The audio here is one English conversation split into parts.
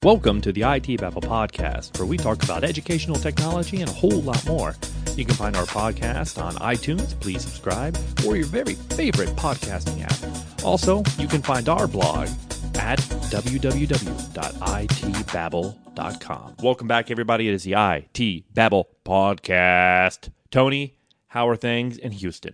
Welcome to the IT Babble podcast, where we talk about educational technology and a whole lot more. You can find our podcast on iTunes, please subscribe, or your very favorite podcasting app. Also, you can find our blog at www.itbabble.com. Welcome back, everybody. It is the IT Babble podcast. Tony, how are things in Houston?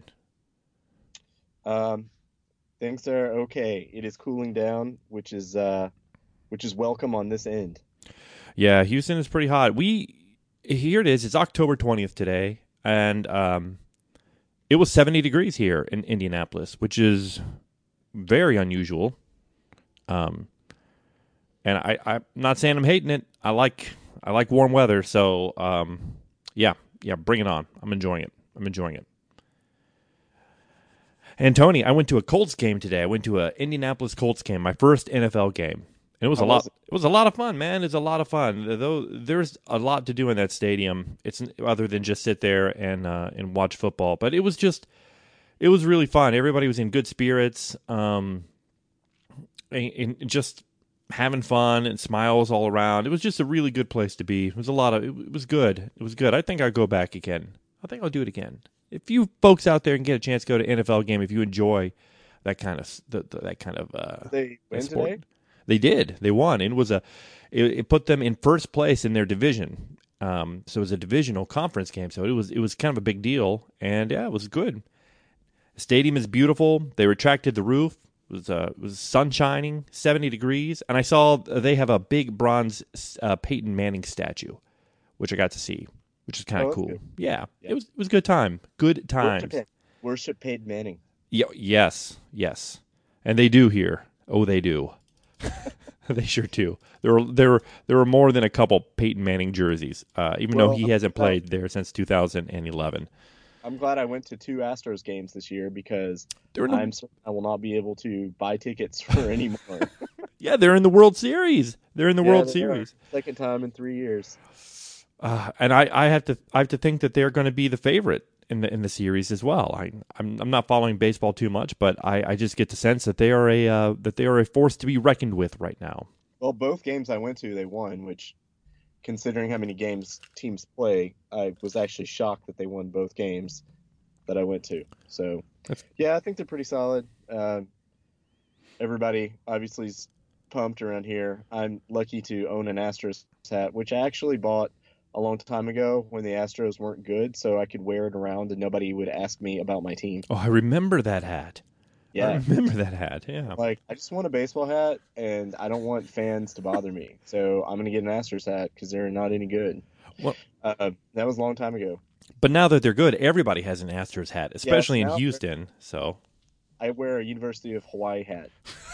Things are okay. It is cooling down, which is welcome on this end. Yeah, Houston is pretty hot. Here it is. It's October 20th today, and it was 70 degrees here in Indianapolis, which is very unusual. And I'm not saying I'm hating it. I like warm weather, so yeah, bring it on. I'm enjoying it. And Tony, I went to a Colts game today. I went to an Indianapolis Colts game, my first NFL game. And it was It was a lot of fun, man. It's a lot of fun. Though there's a lot to do in that stadium. It's other than just sit there and watch football. But it was really fun. Everybody was in good spirits, and just having fun and smiles all around. It was just a really good place to be. It was good. It was good. I think I'll go back again. I think I'll do it again. If you folks out there can get a chance to go to NFL game, if you enjoy that kind of they win sport. Today? They did. They won. It put them in first place in their division. So it was a divisional conference game. So it was kind of a big deal. And yeah, it was good. The stadium is beautiful. They retracted the roof. It was sun shining, 70 degrees. And I saw they have a big bronze Peyton Manning statue, which I got to see, which is kind of cool. Good. Yeah. It was a good time. Good times. Worship Peyton Manning. Yes. And they do here. Oh, they do. They sure do. There were more than a couple Peyton Manning jerseys, even though he hasn't played there since 2011. I'm glad I went to 2 Astros games this year because I'm certain I will not be able to buy tickets for any more. Yeah, they're in the World Series. World Series. Second time in 3 years. And I have to think that they're going to be the favorite in the series as well. I'm not following baseball too much, but I just get the sense that they are a force to be reckoned with right now. Well, both games I went to, they won, which, considering how many games teams play, I was actually shocked that they won both games that I went to. So, yeah, I think they're pretty solid. Everybody obviously is pumped around here. I'm lucky to own an Astros hat, which I actually bought a long time ago when the Astros weren't good, so I could wear it around and nobody would ask me about my team. Oh, I remember that hat. Yeah. I remember that hat, yeah. Like, I just want a baseball hat, and I don't want fans to bother me. So I'm going to get an Astros hat because they're not any good. Well, that was a long time ago. But now that they're good, everybody has an Astros hat, especially in Houston. So I wear a University of Hawaii hat.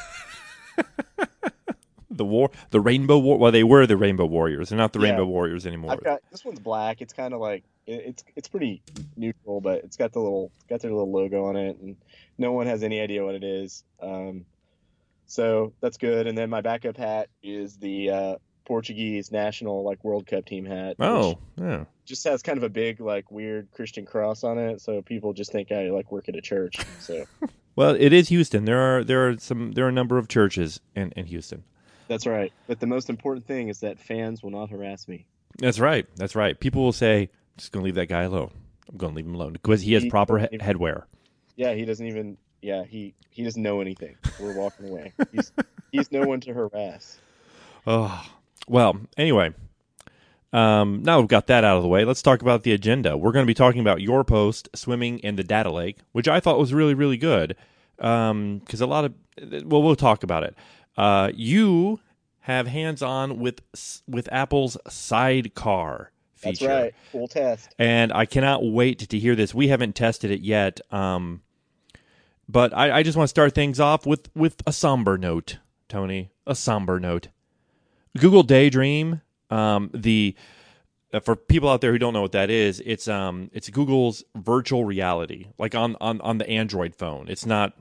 The Rainbow War. Well, they were the Rainbow Warriors. They're not the Rainbow Warriors anymore. This one's black. It's kind of like it's pretty neutral, but it's got their little logo on it, and no one has any idea what it is. So that's good. And then my backup hat is the Portuguese national World Cup team hat. Oh, yeah. Just has kind of a big weird Christian cross on it, so people just think I work at a church. So. Well, it is Houston. There are a number of churches in Houston. That's right. But the most important thing is that fans will not harass me. That's right. People will say, I'm just going to leave that guy alone. I'm going to leave him alone because he has proper headwear. Yeah, he doesn't even. Yeah, he doesn't know anything. We're walking away. He's no one to harass. Oh, well. Anyway, now we've got that out of the way. Let's talk about the agenda. We're going to be talking about your post, swimming in the data lake, which I thought was really, really good. Because we'll talk about it. You have hands-on with Apple's Sidecar feature. That's right. Cool test. And I cannot wait to hear this. We haven't tested it yet, but I just want to start things off with a somber note, Tony. A somber note. Google Daydream, for people out there who don't know what that is, it's Google's virtual reality, like on the Android phone. It's not,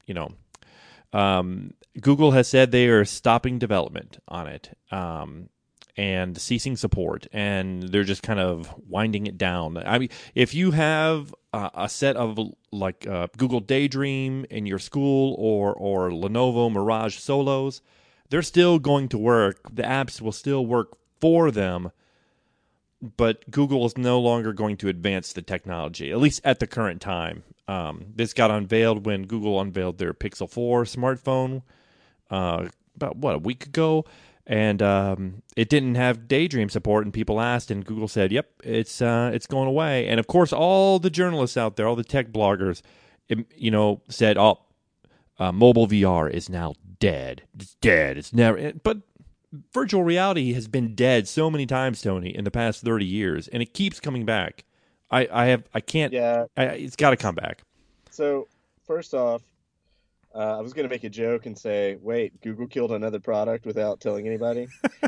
Google has said they are stopping development on it and ceasing support, and they're just kind of winding it down. I mean, if you have a set of Google Daydream in your school or Lenovo Mirage Solos, They're still going to work. The apps will still work for them, but Google is no longer going to advance the technology, at least at the current time. This got unveiled when Google unveiled their Pixel 4 smartphone about, a week ago, and it didn't have Daydream support, and people asked, and Google said, yep, it's going away. And, of course, all the journalists out there, all the tech bloggers, said, mobile VR is now dead. It's dead. It's never. But virtual reality has been dead so many times, Tony, in the past 30 years, and it keeps coming back. It's got to come back. So first off, I was going to make a joke and say, wait, Google killed another product without telling anybody.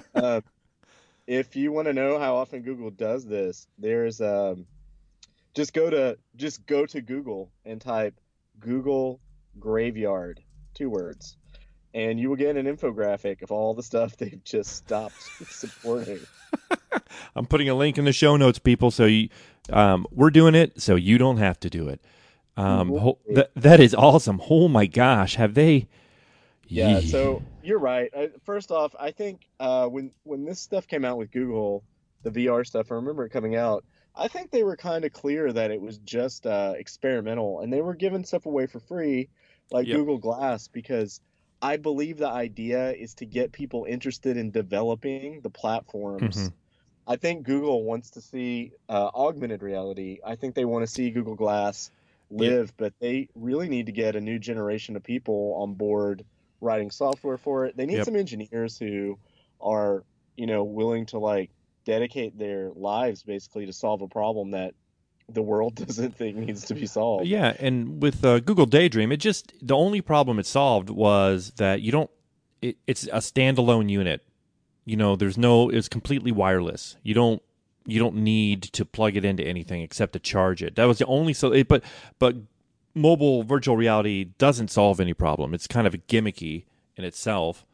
If you want to know how often Google does this, there's just go to Google and type Google Graveyard, 2 words, and you will get an infographic of all the stuff they've just stopped supporting. I'm putting a link in the show notes, people. So we're doing it, so you don't have to do it. That is awesome. Oh my gosh, have they? Yeah. So you're right. First off, I think when this stuff came out with Google, the VR stuff, I remember it coming out. I think they were kind of clear that it was just experimental, and they were giving stuff away for free, like Google Glass, because I believe the idea is to get people interested in developing the platforms. Mm-hmm. I think Google wants to see augmented reality. I think they want to see Google Glass live, but they really need to get a new generation of people on board writing software for it. They need some engineers who are, willing to like dedicate their lives basically to solve a problem that the world doesn't think needs to be solved. Yeah, and with Google Daydream, the only problem it solved was that it's a standalone unit. It's completely wireless. You don't need to plug it into anything except to charge it. That was the only but mobile virtual reality doesn't solve any problem. It's kind of gimmicky in itself.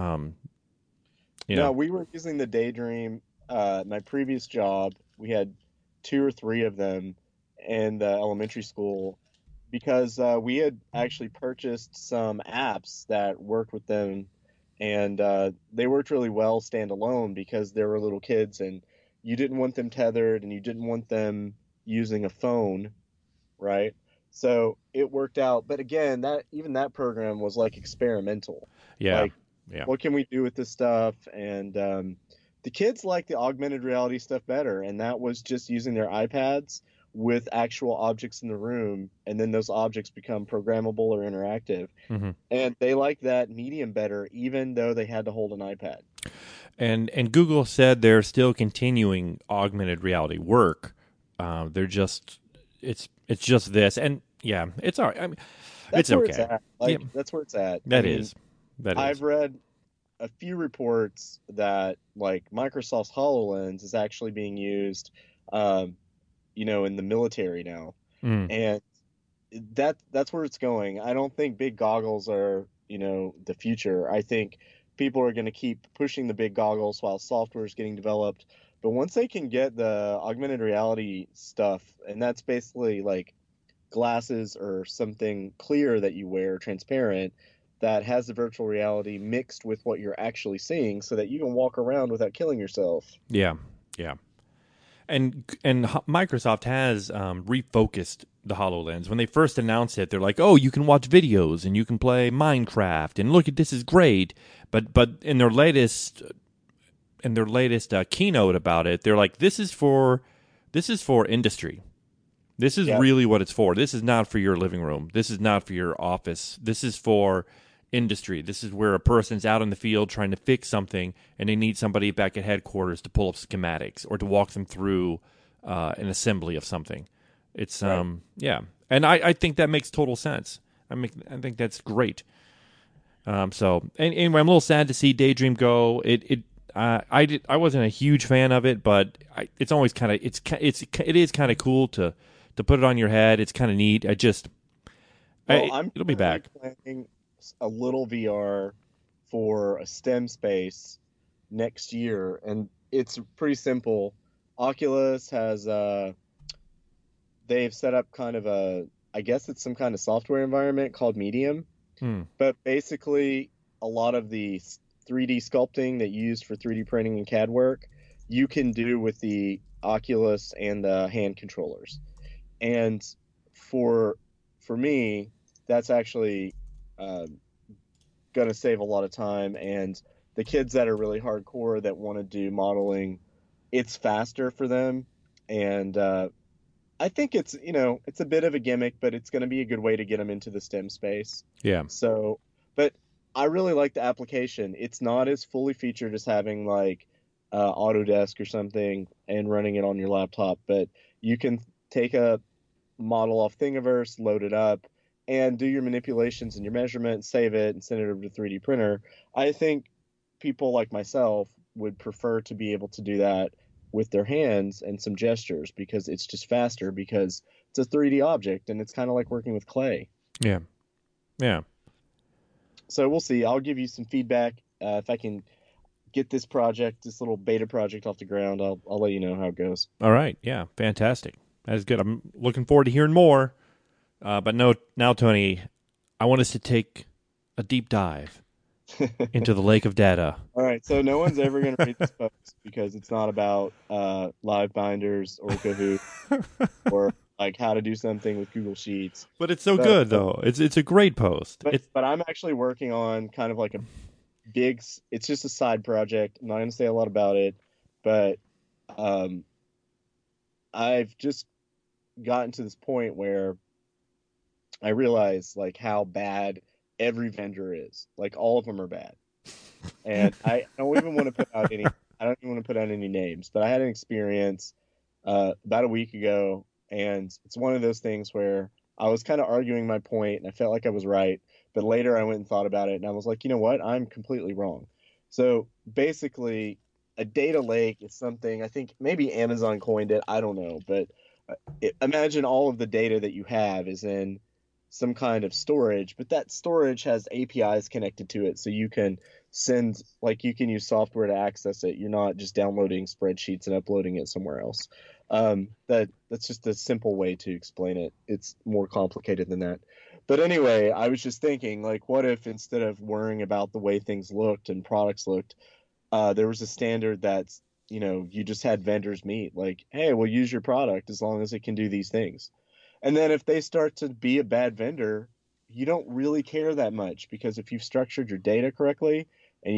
No, we were using the Daydream. My previous job, we had 2 or 3 of them in the elementary school because we had actually purchased some apps that worked with them, and they worked really well standalone because they were little kids and you didn't want them tethered and you didn't want them using a phone, right? So it worked out. But again, that program was like experimental. Yeah. Like, what can we do with this stuff? And the kids like the augmented reality stuff better. And that was just using their iPads with actual objects in the room. And then those objects become programmable or interactive. Mm-hmm. And they like that medium better, even though they had to hold an iPad. And Google said they're still continuing augmented reality work. They're just it's just this, and it's all right. I mean, that's it's where okay. It's at. That's where it's at. That is. I've read a few reports that like Microsoft's HoloLens is actually being used, in the military now, and that's where it's going. I don't think big goggles are, the future. I think people are going to keep pushing the big goggles while software is getting developed. But once they can get the augmented reality stuff, and that's basically like glasses or something clear that you wear, transparent, that has the virtual reality mixed with what you're actually seeing so that you can walk around without killing yourself. Yeah. And Microsoft has refocused the HoloLens. When they first announced it, they're like, "Oh, you can watch videos and you can play Minecraft and look at this is great." But in their latest keynote about it, they're like, "This is for industry. This is really what it's for. This is not for your living room. This is not for your office. This is for industry. This is where a person's out in the field trying to fix something, and they need somebody back at headquarters to pull up schematics or to walk them through an assembly of something." It's and I think that makes total sense. I think that's great. So anyway, I'm a little sad to see Daydream go. I wasn't a huge fan of it, but it's always kind of it is kind of cool to put it on your head. It's kind of neat. It'll be back. Playing a little VR for a STEM space next year, and it's pretty simple. Oculus has they've set up kind of I guess it's some kind of software environment called Medium. But basically a lot of the 3D sculpting that you used for 3D printing and CAD work, you can do with the Oculus and the hand controllers. And for for me, that's actually uh, going to save a lot of time. And the kids that are really hardcore that want to do modeling, it's faster for them. And I think it's, it's a bit of a gimmick, but it's going to be a good way to get them into the STEM space. Yeah. So, but I really like the application. It's not as fully featured as having like Autodesk or something and running it on your laptop, but you can take a model off Thingiverse, load it up, and do your manipulations and your measurements, save it, and send it over to 3D printer. I think people like myself would prefer to be able to do that with their hands and some gestures because it's just faster because it's a 3D object and it's kind of like working with clay. Yeah. Yeah. So we'll see. I'll give you some feedback if I can get this project, this little beta project off the ground. I'll let you know how it goes. All right. Yeah. Fantastic. That is good. I'm looking forward to hearing more. But no, now, Tony, I want us to take a deep dive into the lake of data. All right. So no one's ever going to read this post because it's not about live binders or Kahoot or like how to do something with Google Sheets. But it's so good, though. It's a great post. But I'm actually working on kind of like a big. It's just a side project. I'm not going to say a lot about it, but I've just gotten to this point where I realize like how bad every vendor is. Like all of them are bad. And I don't even want to put out any. I don't even want to put out any names. But I had an experience about a week ago, and it's one of those things where I was kind of arguing my point, and I felt like I was right. But later, I went and thought about it, and I was like, you know what? I'm completely wrong. So basically, a data lake is something. I think maybe Amazon coined it. I don't know, but imagine all of the data that you have is in some kind of storage, but that storage has APIs connected to it, so you can send, like, you can use software to access it. You're not just downloading spreadsheets and uploading it somewhere else. That's just a simple way to explain it. It's more complicated than that. But anyway, I was just thinking, like, what if instead of worrying about the way things looked and products looked, there was a standard that's, you just had vendors meet, like, hey, we'll use your product as long as it can do these things. And then if they start to be a bad vendor, you don't really care that much because if you've structured your data correctly and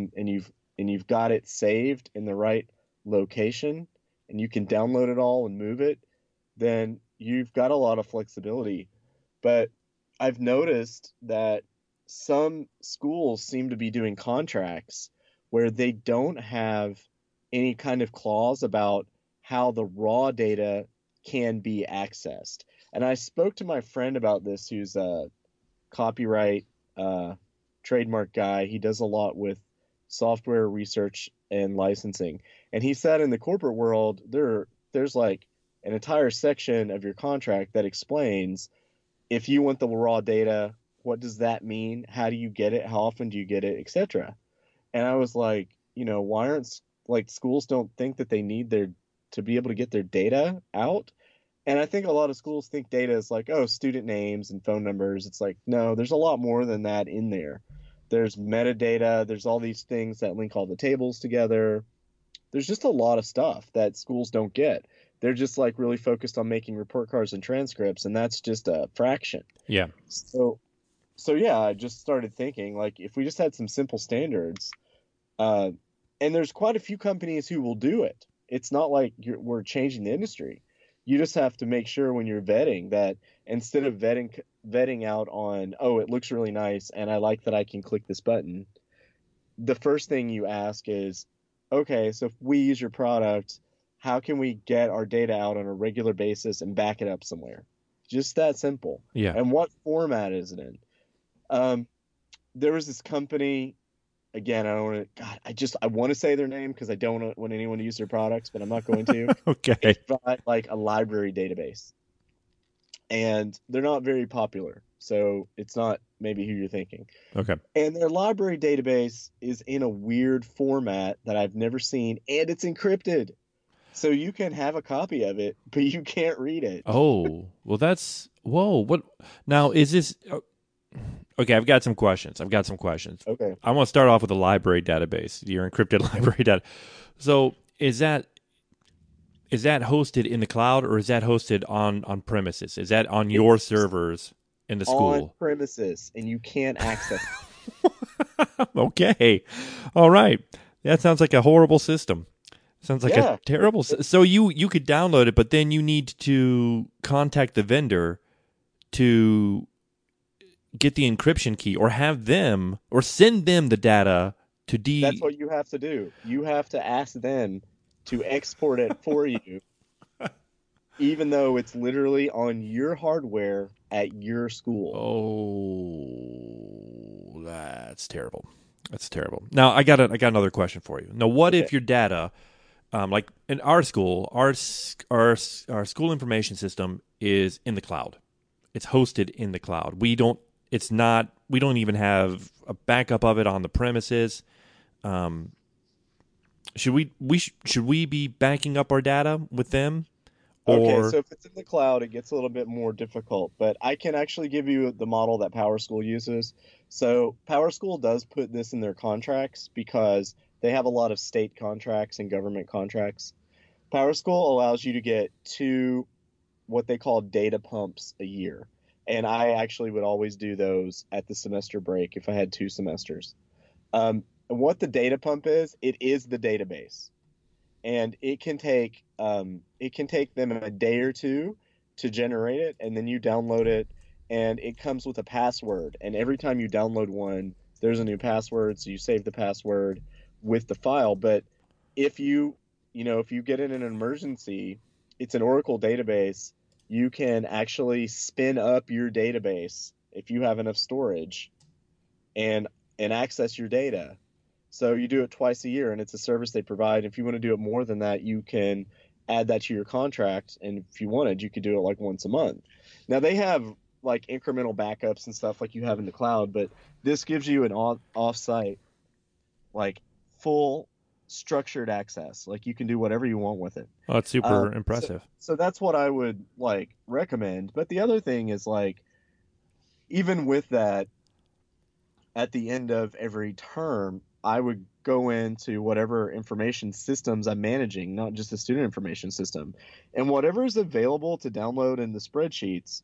you've got it saved in the right location and you can download it all and move it, then you've got a lot of flexibility. But I've noticed that some schools seem to be doing contracts where they don't have any kind of clause about how the raw data can be accessed. And I spoke to my friend about this, who's a copyright trademark guy. He does a lot with software research and licensing. And he said in the corporate world, there's like an entire section of your contract that explains if you want the raw data, what does that mean? How do you get it? How often do you get it, etc. And I was like, why aren't like schools don't think that they need to be able to get their data out? And I think a lot of schools think data is like, oh, student names and phone numbers. It's like, no, there's a lot more than that in there. There's metadata. There's all these things that link all the tables together. There's just a lot of stuff that schools don't get. They're just like really focused on making report cards and transcripts, and that's just a fraction. Yeah. So yeah, I just started thinking, like, if we just had some simple standards, and there's quite a few companies who will do it. It's not like we're changing the industry. You just have to make sure when you're vetting that instead of vetting out on, oh, it looks really nice and I like that I can click this button, the first thing you ask is, okay, so if we use your product, how can we get our data out on a regular basis and back it up somewhere? Just that simple. Yeah. And what format is it in? There was this company. Again, I don't want to. God, I want to say their name because I don't want anyone to use their products, but I'm not going to. Okay. They provide like a library database, and they're not very popular, so it's not maybe who you're thinking. Okay. And their library database is in a weird format that I've never seen, and it's encrypted, so you can have a copy of it, but you can't read it. Oh, well, whoa. What now? Is this? Okay, I've got some questions. Okay. I want to start off with a library database, your encrypted library data. So is that hosted in the cloud or is that hosted on premises? Is that on your It's servers in the on school? premises, and you can't access. Okay. All right. That sounds like a horrible system. Sounds like a Yeah. terrible. So you could download it, but then you need to contact the vendor to get the encryption key, or have them, or send them the data to That's d. what you have to do. You have to ask them to export it for you, even though it's literally on your hardware at your school. Oh, that's terrible. That's terrible. Now I got another question for you. Now, what Okay. if your data, like in our school, our school information system is in the cloud. It's hosted in the cloud. We don't. It's not. We don't even have a backup of it on the premises. Um, should we be backing up our data with them, Okay, or so if it's in the cloud, it gets a little bit more difficult, but I can actually give you the model that PowerSchool uses. So PowerSchool does put this in their contracts because they have a lot of state contracts and government contracts. PowerSchool allows you to get two what they call data pumps a year. And I actually would always do those at the semester break if I had 2 semesters. And what the data pump is, it is the database, and it can take them a day or two to generate it, and then you download it, and it comes with a password. And every time you download one, there's a new password, so you save the password with the file. But if if you get in an emergency, it's an Oracle database. You can actually spin up your database if you have enough storage and access your data. So you do it twice a year, and it's a service they provide. If you want to do it more than that, you can add that to your contract, and if you wanted, you could do it like once a month. Now they have like incremental backups and stuff like you have in the cloud, but this gives you an off-site, like full structured access. Like you can do whatever you want with it. oh, that's Um, super so impressive? so that's what I would like recommend. But the other thing is like even with that, at the end of every term, I would go into whatever information systems I'm managing, not just the student information system. And whatever is available to download in the spreadsheets,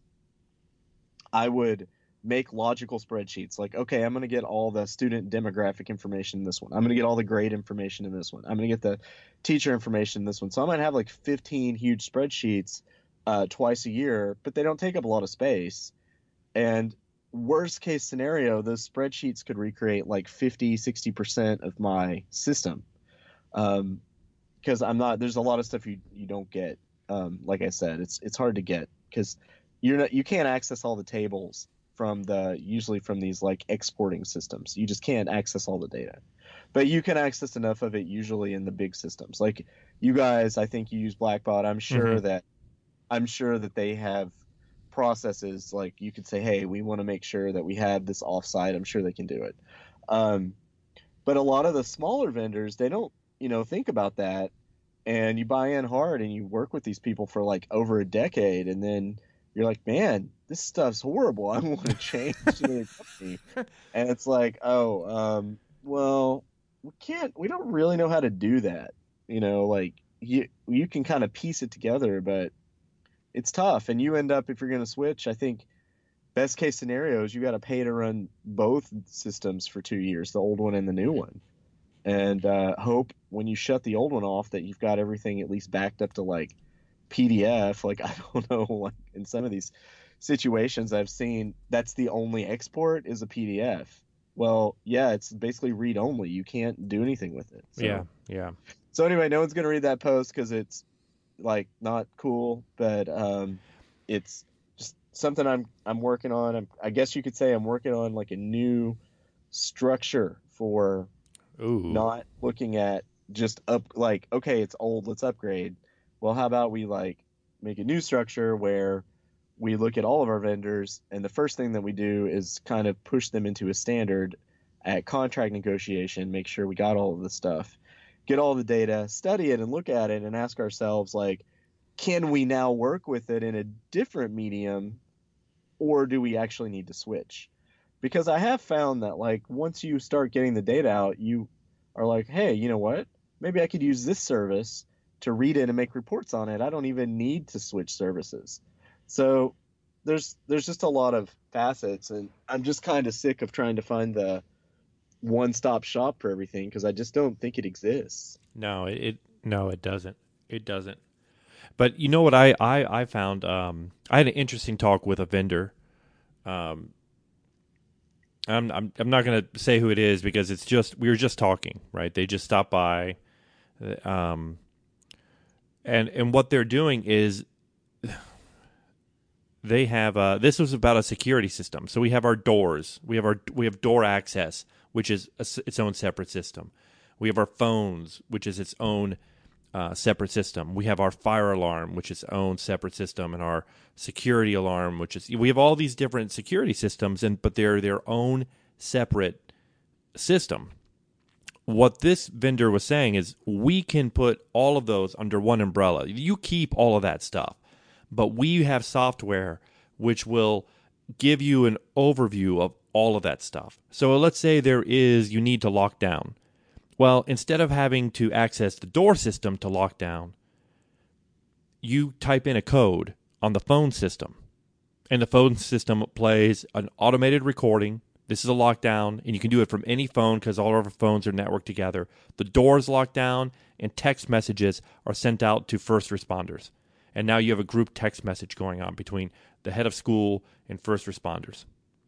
I would make logical spreadsheets. Like, okay, I'm going to get all the student demographic information in this one. I'm going to get all the grade information in this one. I'm going to get the teacher information in this one. So I might have like 15 huge spreadsheets twice a year, but they don't take up a lot of space. And worst case scenario, those spreadsheets could recreate like 50, 60% of my system. Because I'm not, there's a lot of stuff you don't get. Like I said, it's hard to get because you can't access all the tables from usually from these like exporting systems. You just can't access all the data. But you can access enough of it usually in the big systems. Like you guys, I think you use Blackbot. Mm-hmm. I'm sure that they have processes like you could say, hey, we want to make sure that we have this offsite. I'm sure they can do it. Um, but a lot of the smaller vendors, they don't, think about that. And you buy in hard and you work with these people for like over a decade. And then you're like, man, this stuff's horrible. I want to change to the company. And it's like, oh, well, we don't really know how to do that. Like you can kind of piece it together, but it's tough, and you end up if you're going to switch. I think best case scenario is you got to pay to run both systems for 2 years, the old one and the new one, and hope when you shut the old one off that you've got everything at least backed up to like PDF. Like I don't know, like in some of these situations I've seen, that's the only export is a PDF. Well, yeah, it's basically read only. You can't do anything with it. Yeah, So yeah. anyway, no one's gonna read that post because it's like not cool, but it's just something I'm working on. I guess you could say I'm working on like a new structure for Ooh, not looking at just up like okay, it's old, let's upgrade. Well, how about we like make a new structure where we look at all of our vendors, and the first thing that we do is kind of push them into a standard at contract negotiation, make sure we got all of the stuff, get all the data, study it, and look at it, and ask ourselves like, can we now work with it in a different medium, or do we actually need to switch? because I have found that like once you start getting the data out, you are like, hey, you know what? Maybe I could use this service to read it and make reports on it. I don't even need to switch services. So there's just a lot of facets, and I'm just kind of sick of trying to find the one-stop shop for everything because I just don't think it exists. No, no, it doesn't. It doesn't. But you know what I found? I had an interesting talk with a vendor. Um, I'm not going to say who it is because it's just we were just talking, right? They just stopped by, um, and what they're doing is they have this was about a security system. So we have our doors, we have door access, which is its own separate system. We have our phones, which is its own separate system. We have our fire alarm, which is its own separate system, and our security alarm, which is we have all these different security systems, but they're their own separate system. What this vendor was saying is we can put all of those under one umbrella. You keep all of that stuff, but we have software which will give you an overview of all of that stuff. So let's say you need to lock down. Well, instead of having to access the door system to lock down, you type in a code on the phone system, and the phone system plays an automated recording. This is a lockdown, and you can do it from any phone because all of our phones are networked together. The door's locked down, and text messages are sent out to first responders. And now you have a group text message going on between the head of school and first responders.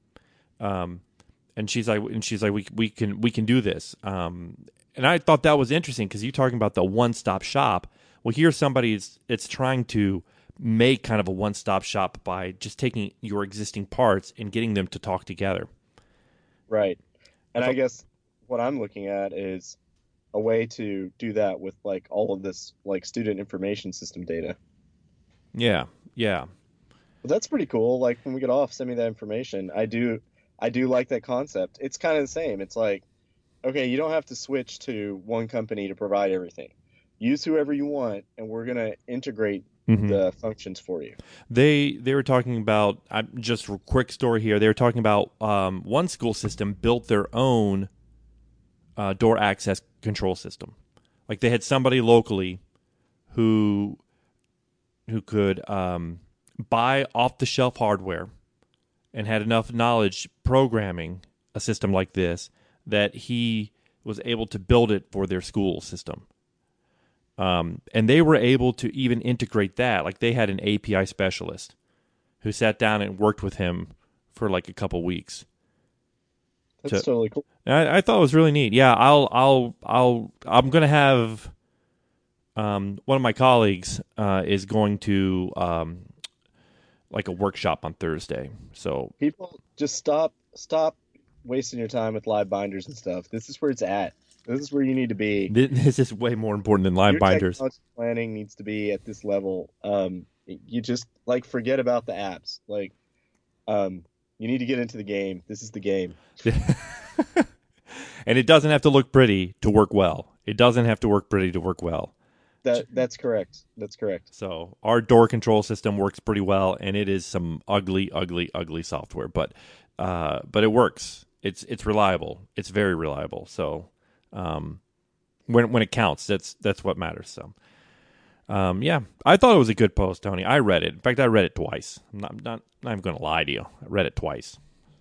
And she's like, we can do this. And I thought that was interesting because you're talking about the one-stop shop. Well, here's somebody it's trying to make kind of a one-stop shop by just taking your existing parts and getting them to talk together. Right. And I guess what I'm looking at is a way to do that with like all of this like student information system data. Yeah, yeah. But that's pretty cool. Like when we get off, send me that information. I do like that concept. It's kind of the same. It's like, okay, you don't have to switch to one company to provide everything. Use whoever you want, and we're gonna integrate the functions for you. They were talking about just a quick story here. They were talking about one school system built their own door access control system. Like they had somebody locally who could buy off the shelf hardware and had enough knowledge programming a system like this that he was able to build it for their school system. And they were able to even integrate that. Like they had an API specialist who sat down and worked with him for like a couple weeks. That's totally cool. I thought it was really neat. Yeah, I'm gonna have one of my colleagues is going to like a workshop on Thursday. So people just stop wasting your time with live binders and stuff. This is where it's at. This is where you need to be. This is way more important than live binders. Technology planning needs to be at this level. You just like forget about the apps. Like, you need to get into the game. This is the game. And it doesn't have to look pretty to work well. It doesn't have to work pretty to work well. That's correct. That's correct. So our door control system works pretty well, and it is some ugly software, but it works. It's reliable. It's very reliable. So when it counts, that's what matters. So yeah, I thought it was a good post, Tony. I read it. In fact, I read it twice. I'm not even going to lie to you. I read it twice.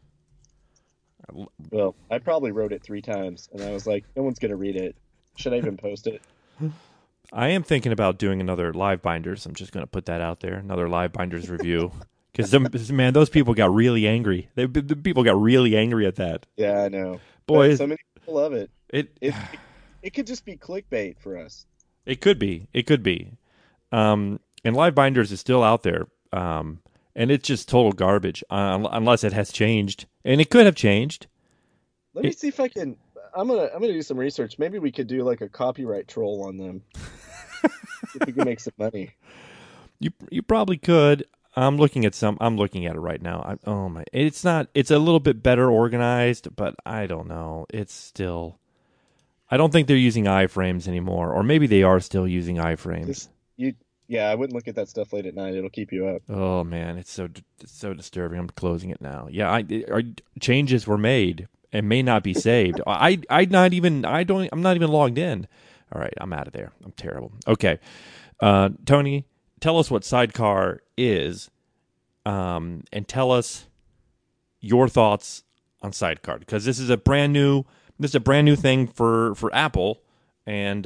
Well, I probably wrote it 3 times, and I was like, no one's going to read it. Should I even post it? I am thinking about doing another live binders. I'm just going to put that out there. Another live binders review. Because, man, those people got really angry. The people got really angry at that. Yeah, I know. Boy, so many people love it. It could just be clickbait for us. It could be. It could be. And live binders is still out there. And it's just total garbage unless it has changed. And it could have changed. Let me see if I can. I'm gonna do some research. Maybe we could do like a copyright troll on them. If we can make some money. You probably could. I'm looking at it right now. It's not. It's a little bit better organized, but I don't know. It's still. I don't think they're using iframes anymore, or maybe they are still using iframes. Yeah, I wouldn't look at that stuff late at night. It'll keep you up. Oh man, it's so disturbing. I'm closing it now. Yeah, changes were made and may not be saved. I not even I don't I'm not even logged in. All right, I'm out of there. I'm terrible. Okay, Tony, tell us what Sidecar is, and tell us your thoughts on Sidecar because this is a brand new thing for Apple, and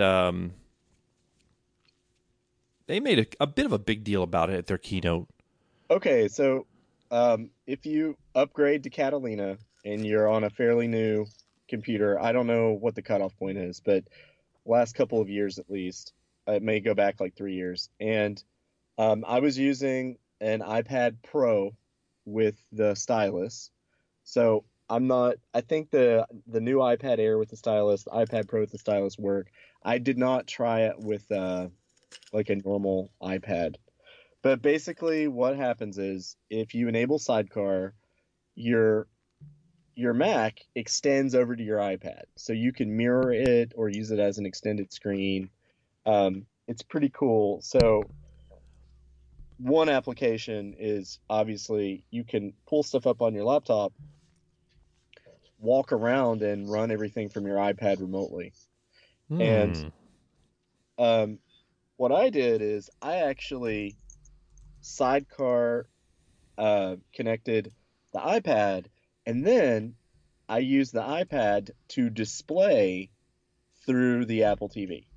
they made a bit of a big deal about it at their keynote. Okay, so if you upgrade to Catalina and you're on a fairly new computer, I don't know what the cutoff point is, but last couple of years at least, it may go back like 3 years. And I was using an iPad Pro with the stylus. So I'm not, I think the new iPad Air with the stylus, the iPad Pro with the stylus work. I did not try it with like a normal iPad. But basically, what happens is if you enable Sidecar, your your Mac extends over to your iPad, so you can mirror it or use it as an extended screen. It's pretty cool. So one application is obviously you can pull stuff up on your laptop, walk around, and run everything from your iPad remotely. And Hmm. um, what I did is I actually Sidecar connected the iPad, and then I used the iPad to display through the Apple TV.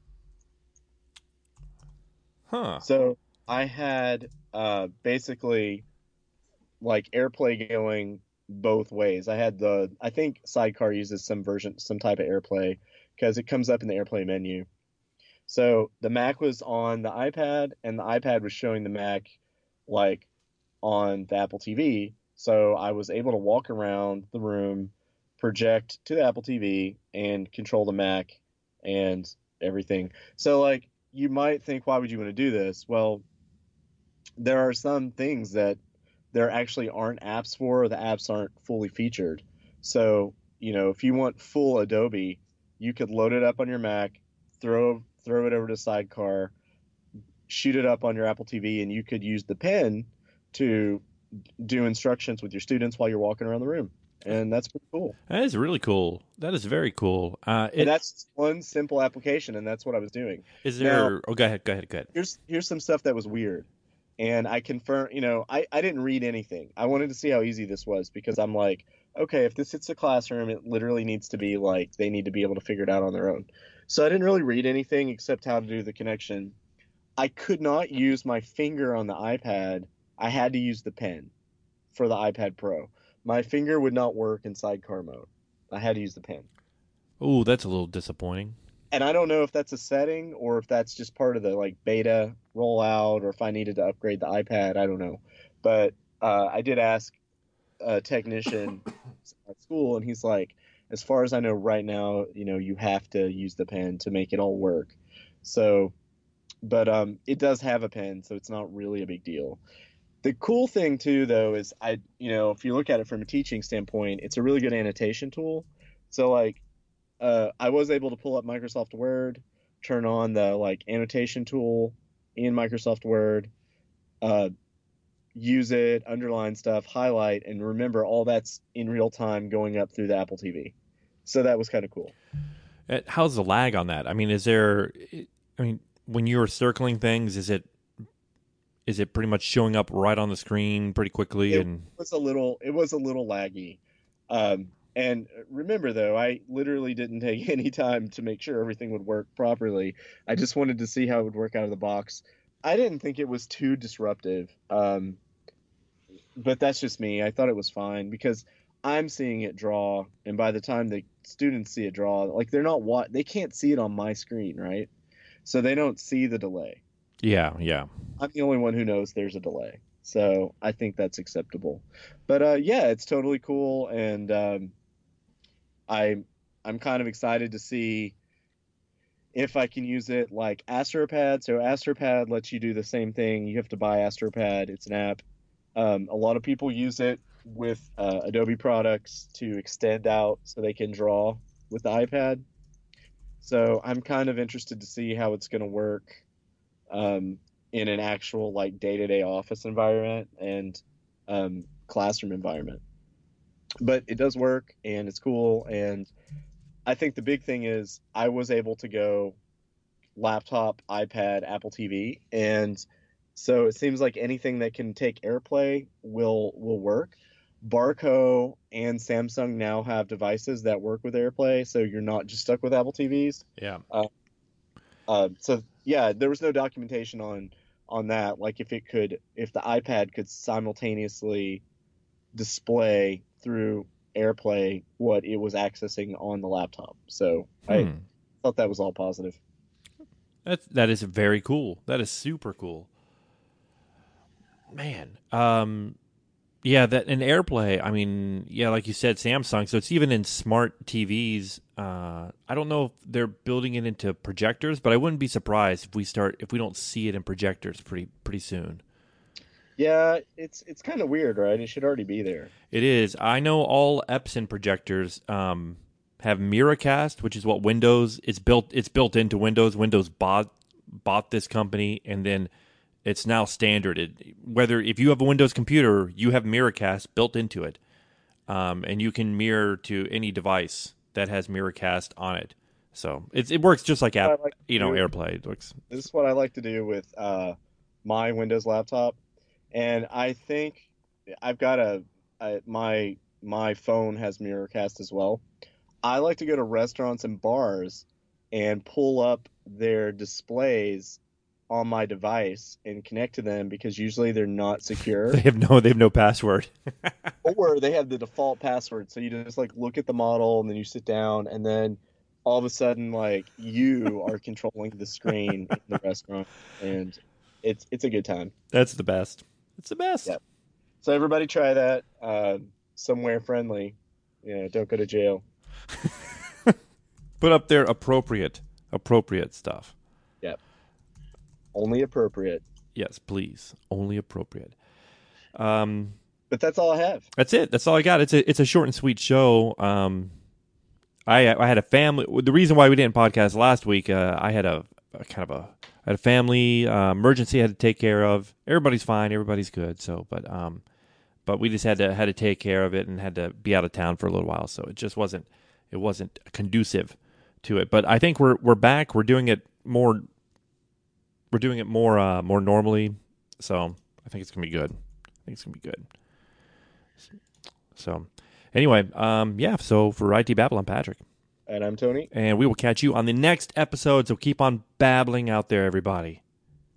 Huh. So I had basically like AirPlay going both ways. I think Sidecar uses some type of AirPlay because it comes up in the AirPlay menu. So the Mac was on the iPad, and the iPad was showing the Mac like on the Apple TV. So I was able to walk around the room, project to the Apple TV, and control the Mac and everything. So, like, you might think, why would you want to do this? Well, there are some things that there actually aren't apps for, or the apps aren't fully featured. So, if you want full Adobe, you could load it up on your Mac, throw it over to Sidecar, shoot it up on your Apple TV, and you could use the pen to do instructions with your students while you're walking around the room. And that's pretty cool. That is really cool. That is very cool. And It that's one simple application, and that's what I was doing. is Now, there. Oh, go ahead. Go ahead. Go ahead. here's some stuff that was weird. And I confirm, I didn't read anything. I wanted to see how easy this was because I'm like, okay, if this hits a classroom, it literally needs to be like they need to be able to figure it out on their own. So I didn't really read anything except how to do the connection. I could not use my finger on the iPad. I had to use the pen for the iPad Pro. My finger would not work in sidecar mode. I had to use the pen. Oh, that's a little disappointing. And I don't know if that's a setting or if that's just part of the like beta rollout or if I needed to upgrade the iPad. I don't know. But I did ask a technician at school, and he's like, as far as I know right now, you have to use the pen to make it all work. So, but it does have a pen, so it's not really a big deal. The cool thing too, though, is if you look at it from a teaching standpoint, it's a really good annotation tool. So like, I was able to pull up Microsoft Word, turn on the like annotation tool in Microsoft Word, uh, use it, underline stuff, highlight, and remember all that's in real time going up through the Apple TV. So that was kind of cool. How's the lag on that? I mean, is there? I mean, when you're circling things, is it pretty much showing up right on the screen pretty quickly? It And was a little laggy. And remember though, I literally didn't take any time to make sure everything would work properly. I just wanted to see how it would work out of the box. I didn't think it was too disruptive. But that's just me. I thought it was fine because I'm seeing it draw, and by the time the students see it draw, like they can't see it on my screen, right? So they don't see the delay. yeah, yeah. I'm the only one who knows there's a delay. So I think that's acceptable. But yeah, it's totally cool, and I I'm kind of excited to see if I can use it like AstroPad. So AstroPad lets you do the same thing. You have to buy AstroPad. It's an app. A lot of people use it with Adobe products to extend out so they can draw with the iPad. So I'm kind of interested to see how it's going to work. in an actual like day-to-day office environment and classroom environment. But it does work and it's cool. And I think the big thing is I was able to go laptop, iPad, Apple TV, and so it seems like anything that can take AirPlay will work. Barco and Samsung now have devices that work with AirPlay, so you're not just stuck with Apple TVs. Yeah. So yeah, there was no documentation on that. Like if the iPad could simultaneously display through AirPlay what it was accessing on the laptop. So I thought that was all positive. That is very cool. That is super cool. Man. Yeah, that in AirPlay, I mean, yeah, like you said, Samsung. So it's even in smart TVs. I don't know if they're building it into projectors, but I wouldn't be surprised if we don't see it in projectors pretty soon. Yeah, it's kind of weird, right? It should already be there. It is. I know all Epson projectors have Miracast, which is what Windows. It's built into Windows. Windows bought this company, and then it's now standard. Whether if you have a Windows computer, you have Miracast built into it, and you can mirror to any device that has Miracast on it. So it works just like AirPlay. It works. This is what I like to do with my Windows laptop, and I think I've got my phone has Miracast as well. I like to go to restaurants and bars and pull up their displays on my device and connect to them because usually they're not secure. They have no password. Or they have the default password. So you just like look at the model and then you sit down and then all of a sudden like you are controlling the screen in the restaurant and it's a good time. That's the best. It's the best. Yep. So everybody try that. Somewhere friendly. Don't go to jail. Put up their appropriate stuff. Yep. Only appropriate. Yes, please. Only appropriate. But that's all I have. That's it. That's all I got. It's a short and sweet show. I had a family. The reason why we didn't podcast last week, I had a family emergency I had to take care of. Everybody's fine. Everybody's good. So, but we just had to take care of it and had to be out of town for a little while. So it just wasn't conducive to it. But I think we're back. We're doing it more. We're doing it more normally. So I think it's gonna be good. So anyway, yeah. So for IT Babble, I'm Patrick. And I'm Tony. And we will catch you on the next episode. So keep on babbling out there, everybody.